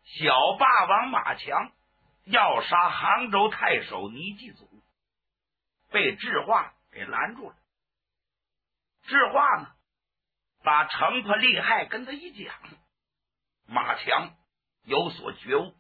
小霸王马强要杀杭州太守倪继祖，被智化给拦住了。智化呢，把城破利害跟他一讲，马强有所觉悟，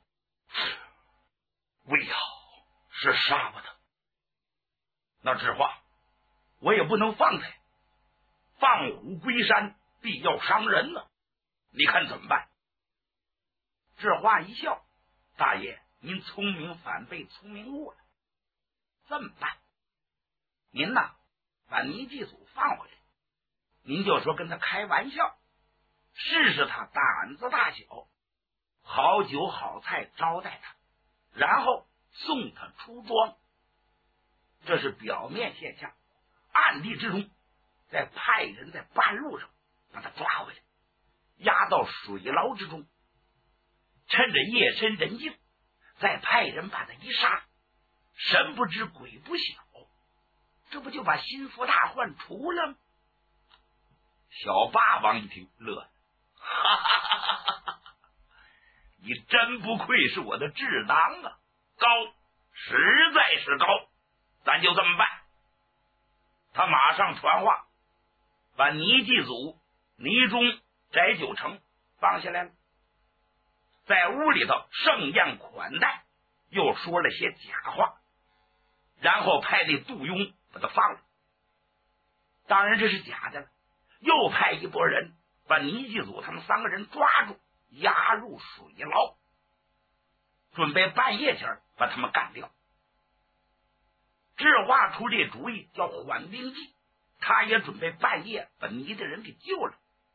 魏瑶是杀不得。那智化，我也不能放他，放虎归山必要伤人呢，你看怎么办？智化一笑，大爷您聪明反被聪明误了。这么办，您呐把倪继祖放回来，您就说跟他开玩笑，试试他胆子大小，好酒好菜招待他，然后送他出庄。这是表面现象，暗地之中再派人在半路上把他抓回来，押到水牢之中，趁着夜深人静再派人把他一杀，神不知鬼不晓，这不就把心腹大患除了吗？小霸王一听乐了，哈哈哈哈哈！你真不愧是我的智囊啊，高，实在是高，咱就这么办。他马上传话，把倪继祖、倪忠、翟九成放下来了，在屋里头盛宴款待，又说了些假话，然后派那杜庸把他放了。当然这是假的了，又派一拨人把倪继祖他们3个人抓住，押入水牢，准备半夜前把他们干掉。智化出这主意叫缓兵计，他也准备半夜把倪的人给救了。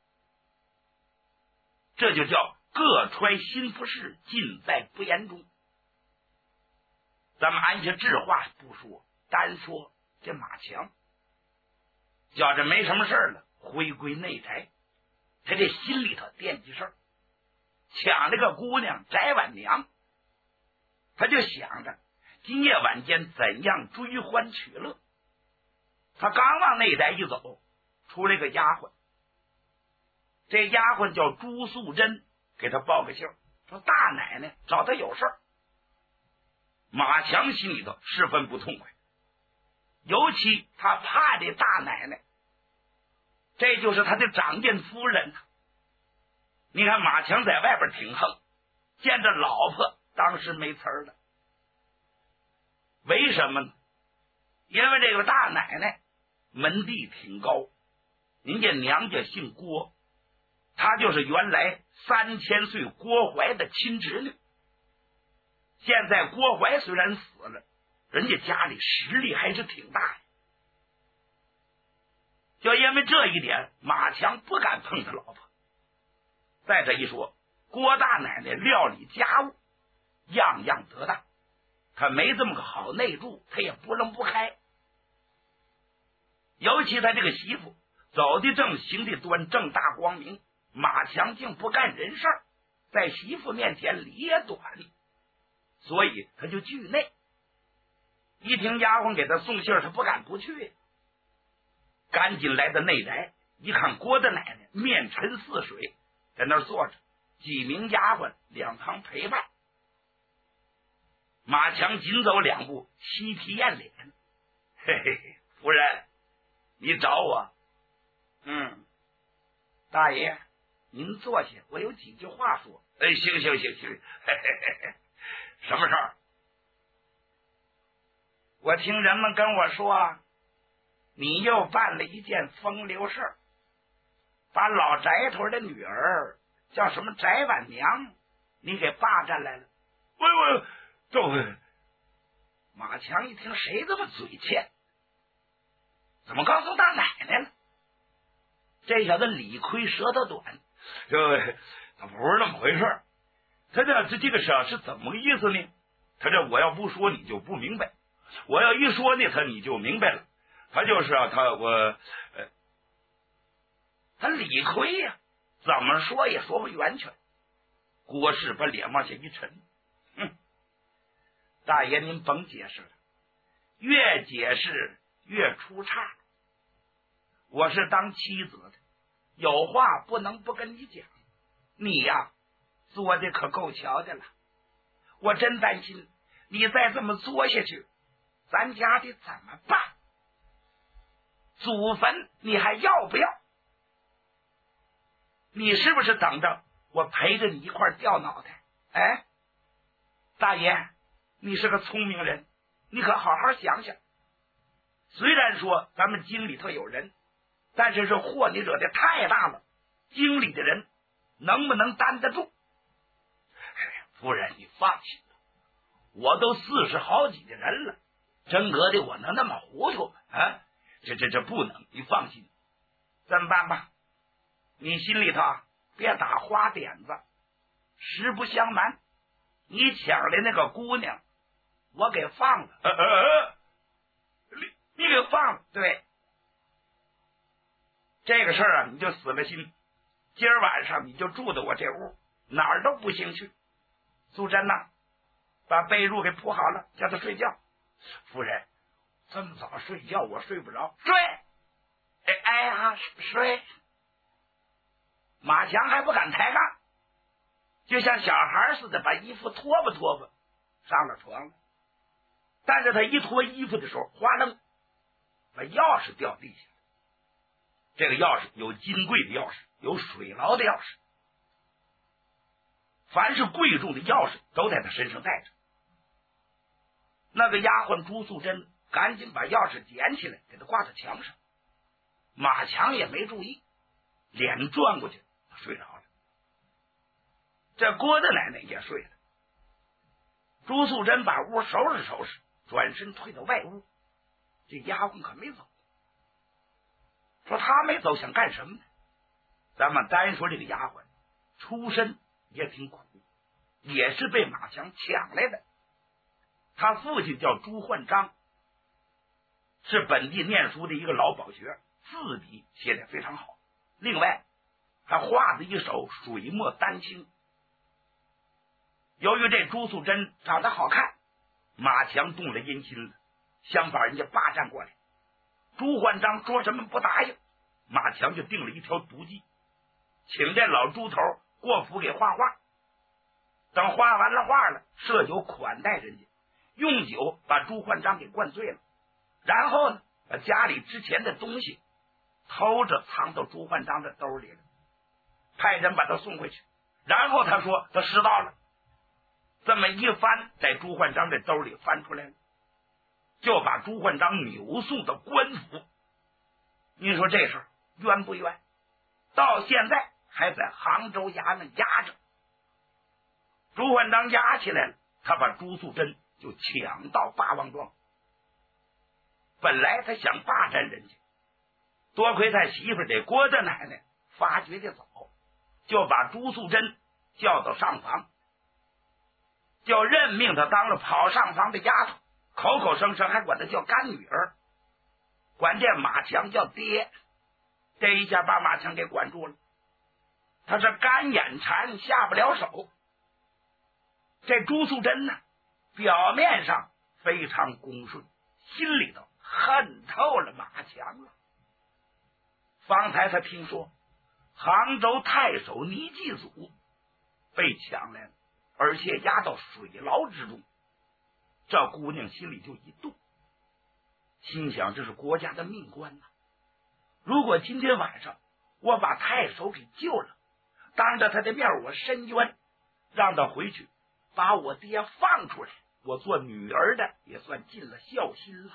这就叫各揣心腹事，尽在不言中。咱们按下智化不说，单说这马强，觉着没什么事了，回归内宅，他这心里头惦记事儿，抢这个姑娘翟婉娘，他就想着今夜晚间怎样追欢取乐。他刚往内宅一走，出来个丫鬟，这丫鬟叫朱素贞，给他报个信儿，说大奶奶找他有事儿。马强心里头十分不痛快，尤其他怕这大奶奶，这就是他的长见夫人啊。你看马强在外边挺横，见着老婆当时没词儿了。为什么呢？因为这个大奶奶门第挺高，人家娘家姓郭，她就是原来3000岁郭槐的亲侄女。现在郭槐虽然死了，人家家里实力还是挺大的。就因为这一点，马强不敢碰他老婆。再者一说，郭大奶奶料理家务样样得当，他没这么个好内助，他也不能不开。尤其他这个媳妇走的正，行的端，正大光明，马强竟不干人事儿，在媳妇面前理也短，所以他就惧内。一听丫鬟给他送信，他不敢不去，赶紧来到内宅，一看郭大奶奶面沉似水，在那儿坐着，几名丫鬟两旁陪伴。马强紧走2步，嬉皮艳脸，嘿嘿嘿，夫人，你找我？大爷您坐下，我有几句话说。行，嘿嘿嘿，什么事儿？我听人们跟我说，你又办了一件风流事儿，把老翟头的女儿叫什么翟婉娘，你给霸占来了。马强一听，谁这么嘴欠？怎么告诉大奶奶了？这小子理亏舌头短，他不是那么回事。他这个事是怎么个意思呢？他这我要不说你就不明白，我要一说呢，你就明白了。他就是他理亏呀，怎么说也说不圆全。郭氏把脸往下一沉，大爷您甭解释了，越解释越出岔。我是当妻子的，有话不能不跟你讲。你呀， 做的可够巧的了，我真担心你再这么作下去，咱家的怎么办？祖坟你还要不要？你是不是等着我陪着你一块掉脑袋？哎，大爷，你是个聪明人，你可好好想想。虽然说咱们京里头有人，但是这祸你惹的太大了，京里的人能不能担得住？夫人，你放心吧，我都40好几的人了，真格的我能那么糊涂吗？啊，这不能，你放心。怎么办吧？你心里头别打花点子。实不相瞒，你抢的那个姑娘，我给放了。你给放了？对，这个事儿啊，你就死了心。今儿晚上你就住在我这屋，哪儿都不行去。素贞呐，把被褥给铺好了，叫他睡觉。夫人，这么早睡觉我睡不着。睡，哎呀，睡。马强还不敢抬杠，就像小孩似的，把衣服脱吧脱吧，上了床了。但是他一脱衣服的时候，哗楞，把钥匙掉地下了。这个钥匙有金贵的钥匙，有水牢的钥匙，凡是贵重的钥匙都在他身上带着。那个丫鬟朱素贞赶紧把钥匙捡起来，给他挂在墙上。马强也没注意，脸转过去，他睡着了。这郭大奶奶也睡了。朱素贞把屋收拾收拾，转身退到外屋。这丫鬟可没走，说他没走想干什么呢？咱们单说这个丫鬟出身也挺苦，也是被马强抢来的。他父亲叫朱焕章，是本地念书的一个老保学，字笔写得非常好，另外还画着一手水墨丹青。由于这朱素贞长得好看，马强动了阴心了，想把人家霸占过来。朱焕章说什么不答应，马强就定了一条毒计，请这老朱头过府给画画，等画完了画了，设酒款待人家，用酒把朱焕章给灌醉了，然后呢，把家里之前的东西偷着藏到朱焕章的兜里了，派人把他送回去。然后他说他拾到了，这么一翻，在朱焕章的兜里翻出来了，就把朱焕章扭送到官府。你说这事儿冤不冤？到现在还在杭州衙门压着。朱焕章压起来了，他把朱素贞就抢到八王庄。本来他想霸占人家，多亏他媳妇这郭大奶奶发觉的早，就把朱素贞叫到上房，就任命他当了跑上房的丫头，口口声声还管他叫干女儿，管这马强叫爹。这一下把马强给管住了，他是干眼馋下不了手。这朱素贞呢，表面上非常恭顺，心里头恨透了马强了。方才他听说杭州太守倪继祖被抢来了，而且押到水牢之中，这姑娘心里就一动，心想这是国家的命官呐，如果今天晚上我把太守给救了，当着他的面我申冤，让他回去把我爹放出来，我做女儿的也算尽了孝心了。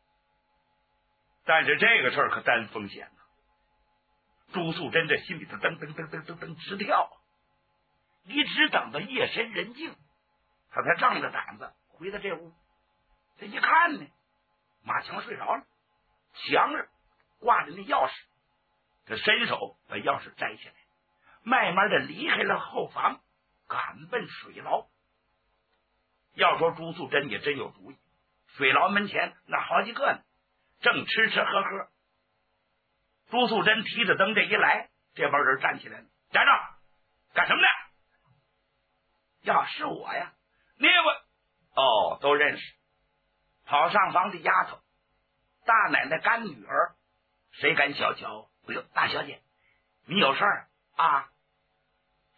但是这个事儿可担风险呢。朱素贞这心里头噔噔噔噔噔噔直跳，一直等到夜深人静，他才仗着胆子回到这屋。这一看呢，马强睡着了，墙上挂着那钥匙，他伸手把钥匙摘下来，慢慢的离开了后房，赶奔水牢。要说朱素贞也真有主意，水牢门前那好几个呢，正吃吃喝喝。朱素贞提着灯这一来，这帮人站起来了，站着干什么呢？要是我呀，那个都认识，跑上房的丫头，大奶奶干女儿，谁敢小瞧？哎呦，大小姐，你有事儿啊？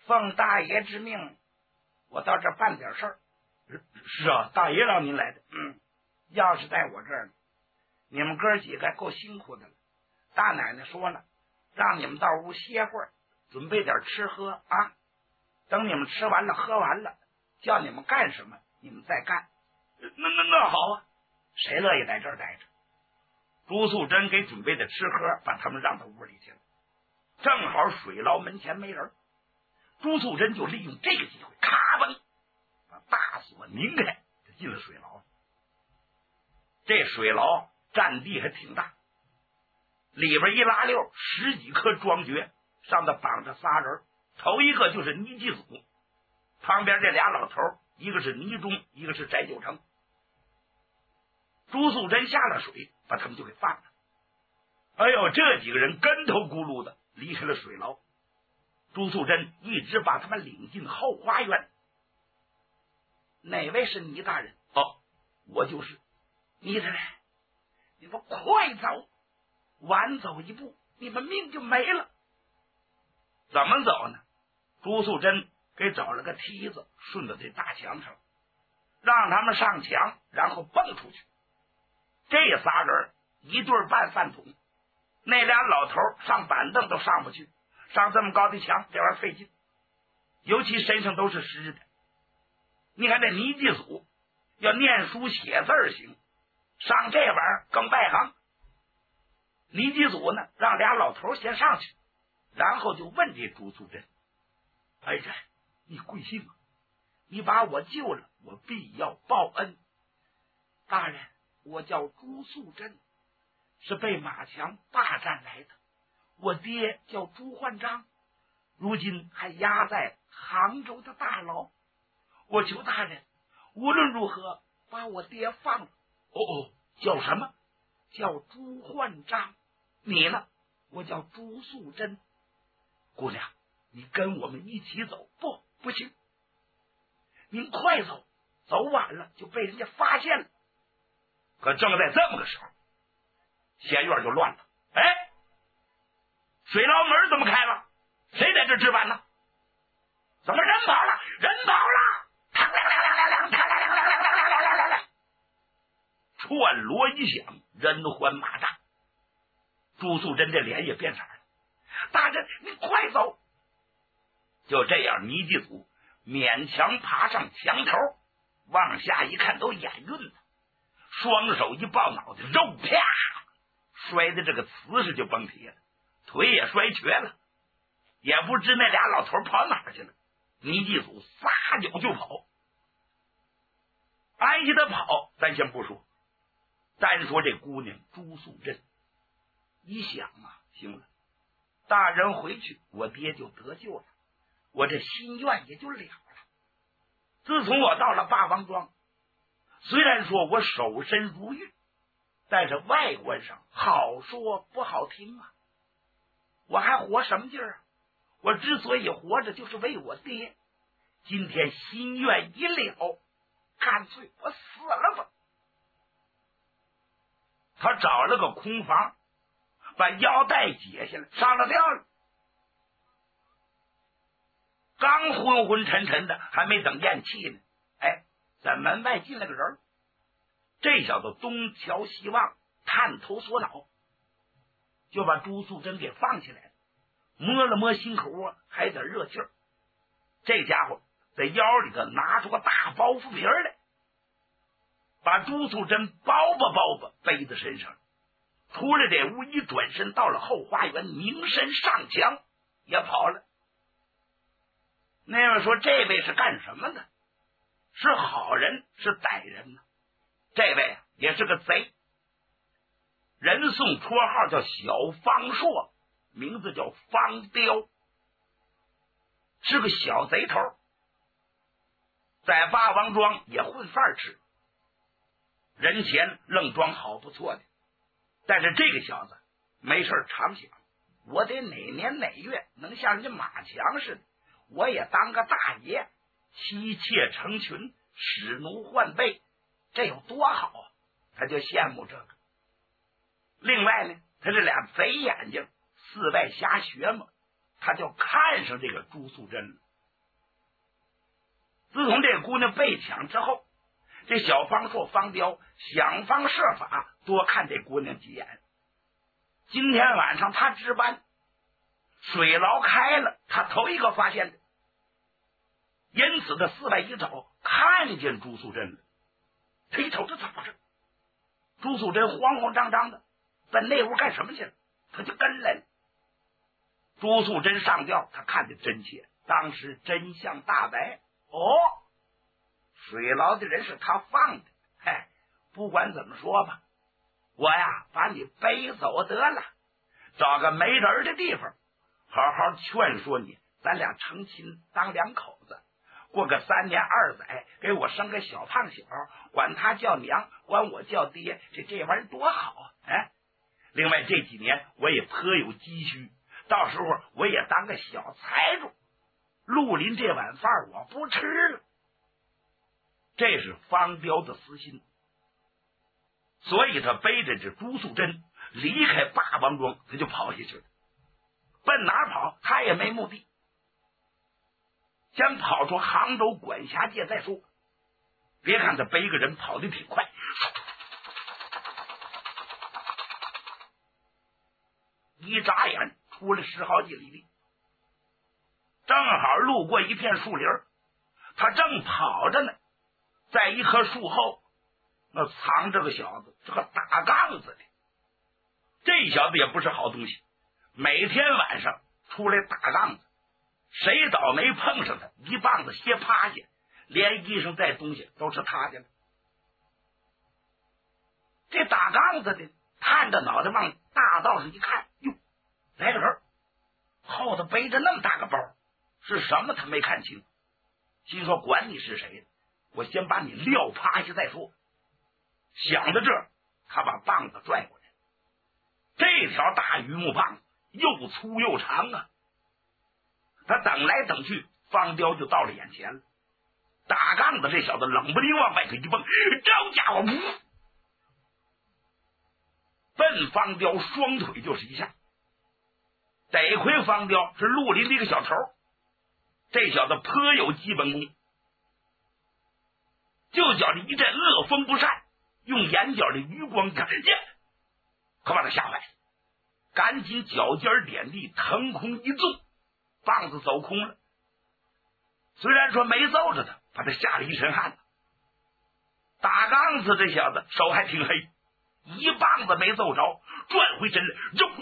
奉大爷之命，我到这办点事儿。 是啊，大爷让您来的。 要是在我这儿，你们哥几个够辛苦的了。大奶奶说了，让你们到屋歇会儿，准备点吃喝啊。等你们吃完了喝完了，叫你们干什么你们再干。 那好啊， 谁乐意在这儿待着？ 朱素贞给准备的吃喝把他们让到屋里去了。正好水牢门前没人，朱素贞就利用这个机会，咔嘣把大锁拧开，就进了水牢。这水牢占地还挺大，里边一拉溜10几棵桩橛，上头绑着仨人，头一个就是倪继祖，旁边这俩老头，一个是倪忠，一个是翟九成。朱素贞下了水，把他们就给放了。哎呦，这几个人跟头咕噜的离开了水牢。朱素贞一直把他们领进后花园。 哪位是倪大人？ 哦，我就是。 倪大人，你们快走，晚走一步，你们命就没了。 怎么走呢？朱素贞给找了个梯子，顺到这大墙上，让他们上墙，然后蹦出去。这仨人一对半饭桶，那俩老头上板凳都上不去，上这么高的墙，这玩意儿费劲，尤其身上都是湿的。你看这倪继祖要念书写字行，上这玩意儿更外行。倪继祖呢，让俩老头先上去，然后就问这朱素贞：“哎呀，你贵姓啊？你把我救了，我必要报恩。” 大人，我叫朱素贞，是被马强霸占来的。我爹叫朱焕章，如今还押在杭州的大牢。我求大人无论如何把我爹放了。 叫什么？ 叫朱焕章。你呢？我叫朱素贞。 姑娘，你跟我们一起走。 不行，您快走，走晚了就被人家发现了。 可正在这么个时候，前院就乱了。哎，水牢门怎么开了？谁在这值班呢？怎么人跑了？人跑了！串锣一响，人欢马炸。朱素贞这脸也变色了。 大人，您快走！ 就这样，倪继祖勉强爬上墙头，往下一看，都眼晕了，双手一抱脑袋，肉啪摔的这个瓷实就崩铁了，腿也摔瘸了，也不知那俩老头跑哪儿去了。倪继祖撒脚就跑。挨下他跑咱先不说，单说这姑娘朱素贞，一想啊，行了，大人回去，我爹就得救了，我这心愿也就了了。自从我到了霸王庄，虽然说我守身如玉，但是外观上好说不好听啊。我还活什么劲儿啊？我之所以活着，就是为我爹。今天心愿一了，干脆我死了吧。他找了个空房，把腰带解下来，上了吊了。刚昏昏沉沉的，还没等咽气呢，哎，在门外进来个人。这小子东瞧西望，探头索脑，就把朱素贞给放起来了，摸了摸心口窝，还有点热气儿。这家伙在腰里头拿出个大包袱皮来，把朱素贞包吧背在身上，出了这屋，一转身到了后花园，凝身上墙也跑了。那样说这位是干什么的？是好人是歹人呢？这位也是个贼，人送绰号叫小方硕，名字叫方彪，是个小贼头，在霸王庄也混饭吃，人前愣装好不错的。但是这个小子没事常想，我得哪年哪月能像人家马强似的，我也当个大爷，妻妾成群，使奴换婢，这有多好啊！他就羡慕这个。另外呢，他这俩贼眼睛四外瞎学嘛，他就看上这个朱素贞了。 自从这姑娘被抢之后，这小方硕方彪想方设法多看这姑娘几眼。今天晚上他值班，水牢开了，他头一个发现的，因此他四外一找，看见朱素贞了。他一瞅，这怎么回事？朱素贞慌慌张张的奔那屋干什么去了？他就跟来了。朱素贞上吊，他看得真切，当时真相大白。水牢的人是他放的，嗨，不管怎么说吧，我呀把你背走得了，找个没人的地方好好劝说你，咱俩成亲当两口子，过个3年2载，给我生个小胖小，管他叫娘，管我叫爹，这玩意儿多好啊！另外这几年我也颇有积蓄，到时候我也当个小财主，绿林这碗饭我不吃了。这是方彪的私心，所以他背着这朱素贞离开霸王庄，他就跑下去了。奔哪跑他也没目的，先跑出杭州管辖界再说。别看他背个人跑得挺快，一眨眼出了10好几里地，正好路过一片树林，他正跑着呢，在一棵树后那藏着个小子，这个打杠子的。这小子也不是好东西，每天晚上出来打杠子，谁倒霉碰上他，一棒子歇趴下，连衣裳带东西都是他的了。这打杠子的探着脑袋往大道上一看，哟，来个人，后头背着那么大个包，是什么他没看清，心说管你是谁，我先把你撂趴下再说。想到这儿，他把棒子拽过来，这条大榆木棒子又粗又长啊。他等来等去，方彪就到了眼前了。打杠子这小子冷不丁往外头一蹦，招家伙，奔方彪双腿就是一下。得亏方彪是绿林的一个小头，这小子颇有基本功，就觉着一阵恶风不善，用眼角的余光看，可把他吓坏了，赶紧脚尖点地，腾空一纵，棒子走空了。虽然说没揍着他，把他吓了一身汗。打杠子这小子手还挺黑，一棒子没揍着，转回身来，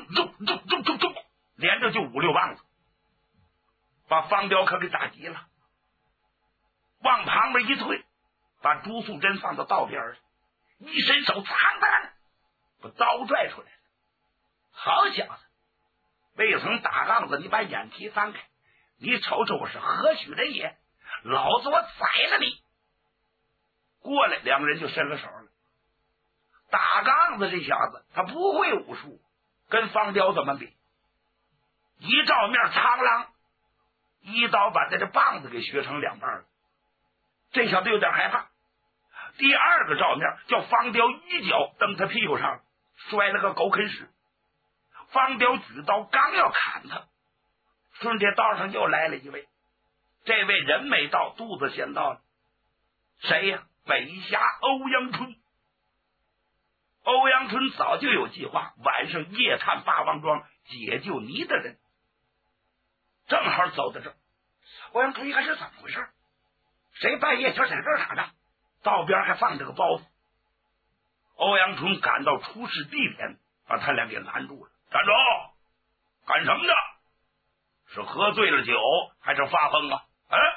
连着就5、6棒子，把方彪可给打急了，往旁边一退，把朱素贞放到道边上，一伸手，苍当把刀拽出来了。好小子，未曾打杠子，你把眼皮翻开，你瞅瞅我是何许人也，老子我宰了你！过来，两个人就伸了手了。打杠子这小子他不会武术，跟方彪怎么比？一照面苍啷，一刀把这棒子给削成2半了。这小子有点害怕。第二个照面叫方彪一脚蹬他屁股上，摔了个狗啃屎。方彪举刀刚要砍他，顺这道上又来了一位，这位人没到，肚子先到了。谁呀？北侠欧阳春。欧阳春早就有计划，晚上夜探霸王庄，解救倪的人。正好走到这儿，欧阳春一看是怎么回事，谁半夜就在这儿打仗，道边还放着个包袱。欧阳春赶到出事地点，把他俩给拦住了。站住！干什么呢？是喝醉了酒还是发疯啊？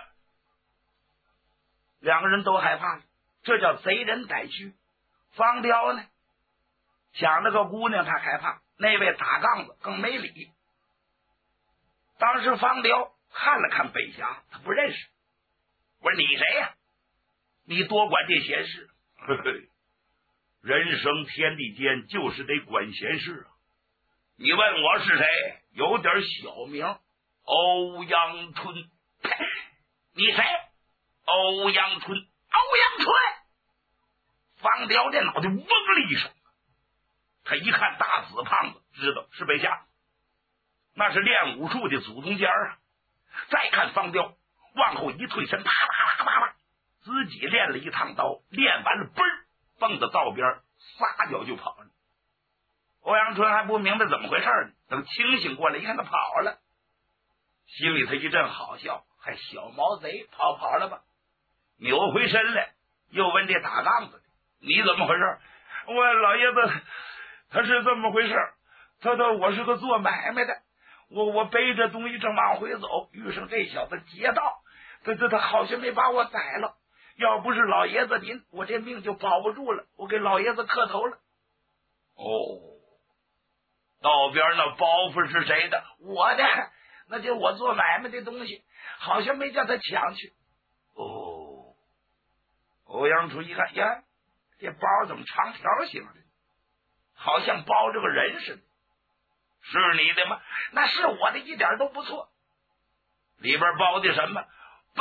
两个人都害怕了，这叫贼人逮虚。方彪呢，抢了个姑娘他害怕，那位打杠子更没理。当时方彪看了看北侠，他不认识。我说你谁呀？你多管这闲事。嘿嘿，人生天地间就是得管闲事啊。你问我是谁，有点小名，欧阳春。你谁？欧阳春。欧阳春！方彪这脑袋嗡了一声，他一看大死胖子，知道是北侠，那是练武术的祖宗家啊。再看方彪，往后一退身，啪啪啪啪啪， 自己练了一趟刀，练完了，嘣儿蹦到道边，撒脚就跑了。欧阳春还不明白怎么回事呢，等清醒过来，一看他跑了，心里他一阵好笑，还小毛贼跑了吧？扭回身来，又问这打杠子的：“你怎么回事？”我老爷子他是这么回事，我是个做买卖的，我背着东西正往回走，遇上这小子劫道，他好像没把我宰了，要不是老爷子您，我这命就保不住了，我给老爷子磕头了。哦，道边那包袱是谁的？我的，那就我做买卖的东西，好像没叫他抢去。哦，欧阳春一看呀，这包怎么长条形的，好像包着个人似的。是你的吗？那是我的，一点都不错。里边包的什么？包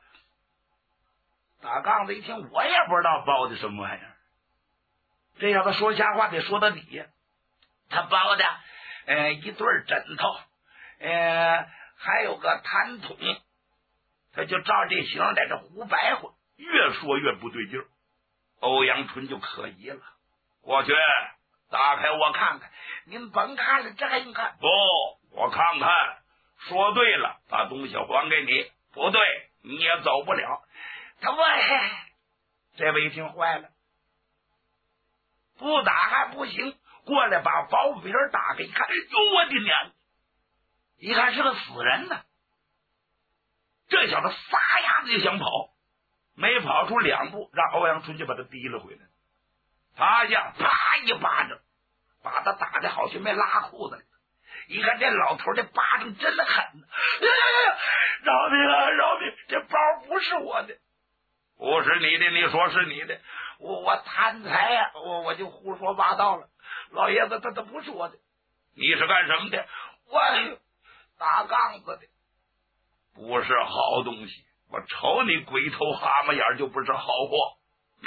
打杠子一听，我也不知道包的什么玩意儿。这要他说瞎话得说到底呀。他包的一对枕头，还有个痰桶，他就照这形在这胡白话，越说越不对劲儿。欧阳春就可疑了，过去打开我看看。您甭看了，这看不，我看看。说对了，把东西还给你；不对，你也走不了。他问，这位一听坏了，不打还不行，过来把包皮打开一看，哟，我的娘！一看是个死人呢。这小子撒丫子就想跑，没跑出2步，让欧阳春就把他提了回来。他想啪一巴掌，把他打的好像没拉裤子里。一看这老头这巴掌真的狠，饶命啊，饶命！这包不是我的。不是你的，你说是你的，我贪财呀，我就胡说八道了。老爷子，他不是我的。你是干什么的？我打杠子的。不是好东西，我瞅你鬼头蛤蟆眼就不是好货。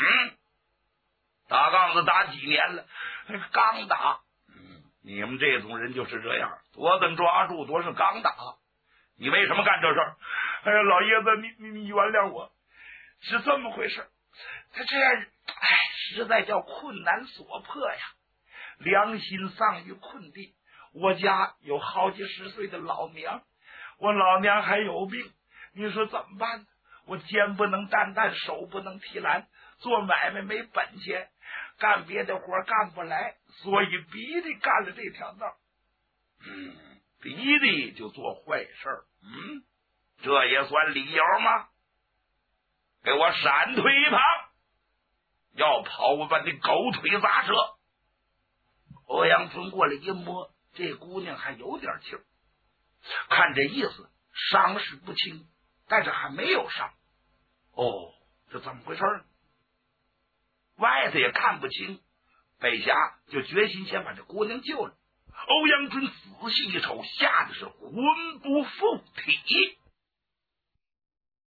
打杠子打几年了？刚打。你们这种人就是这样，多能抓住，多是刚打。你为什么干这事儿？哎呀，老爷子，你原谅我。是这么回事，他这样，实在叫困难所迫呀，良心丧于困地。我家有好几十岁的老娘，我老娘还有病，你说怎么办呢？我肩不能担担，手不能提篮，做买卖没本钱，干别的活干不来，所以逼的干了这条道。逼的就做坏事儿，这也算理由吗？给我闪退一旁，要跑我把你狗腿砸折。欧阳春过来一摸，这姑娘还有点气儿，看这意思伤势不轻，但是还没有伤。这怎么回事呢？外头也看不清，北侠就决心先把这姑娘救了。欧阳春仔细一瞅，吓得是魂不附体。